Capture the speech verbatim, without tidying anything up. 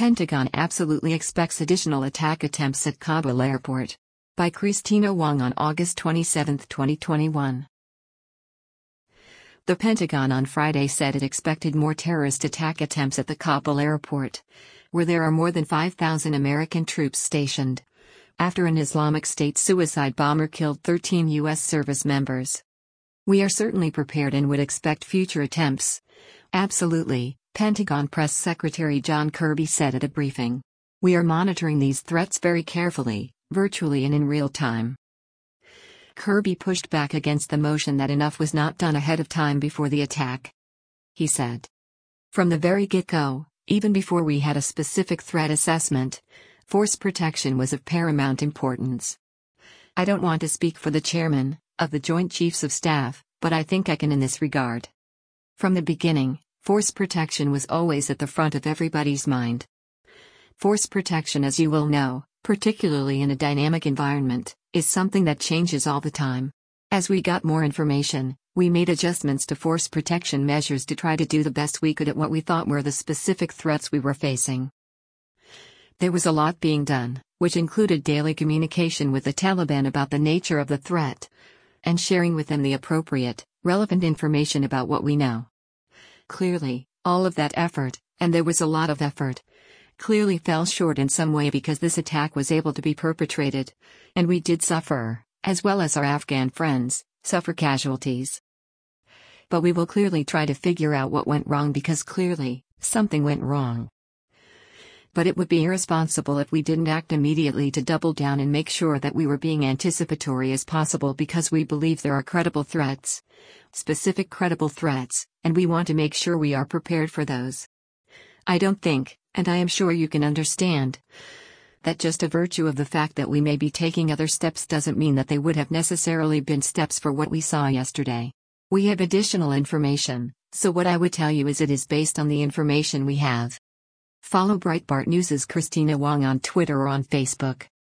Pentagon absolutely expects additional attack attempts at Kabul airport. By Christina Wong on August twenty-seventh, twenty twenty-one. The Pentagon on Friday said it expected more terrorist attack attempts at the Kabul airport, where there are more than five thousand American troops stationed, after an Islamic State suicide bomber killed thirteen U S service members. "We are certainly prepared and would expect future attempts." Absolutely, Pentagon Press Secretary John Kirby said at a briefing. "We are monitoring these threats very carefully, virtually and in real time." Kirby pushed back against the motion that enough was not done ahead of time before the attack. He said, "From the very get-go, even before we had a specific threat assessment, force protection was of paramount importance. I don't want to speak for the chairman of the Joint Chiefs of Staff, but I think I can in this regard. From the beginning, force protection was always at the front of everybody's mind. Force protection, as you will know, particularly in a dynamic environment, is something that changes all the time. As we got more information, we made adjustments to force protection measures to try to do the best we could at what we thought were the specific threats we were facing. There was a lot being done, which included daily communication with the Taliban about the nature of the threat, and sharing with them the appropriate, relevant information about what we know. Clearly, all of that effort, and there was a lot of effort, clearly fell short in some way because this attack was able to be perpetrated, and we did suffer, as well as our Afghan friends, suffer casualties. But we will clearly try to figure out what went wrong because clearly, something went wrong. But it would be irresponsible if we didn't act immediately to double down and make sure that we were being anticipatory as possible because we believe there are credible threats, specific credible threats, and we want to make sure we are prepared for those. I don't think, and I am sure you can understand, that just a virtue of the fact that we may be taking other steps doesn't mean that they would have necessarily been steps for what we saw yesterday. We have additional information, so what I would tell you is it is based on the information we have. Follow Breitbart News' Christina Wong on Twitter or on Facebook.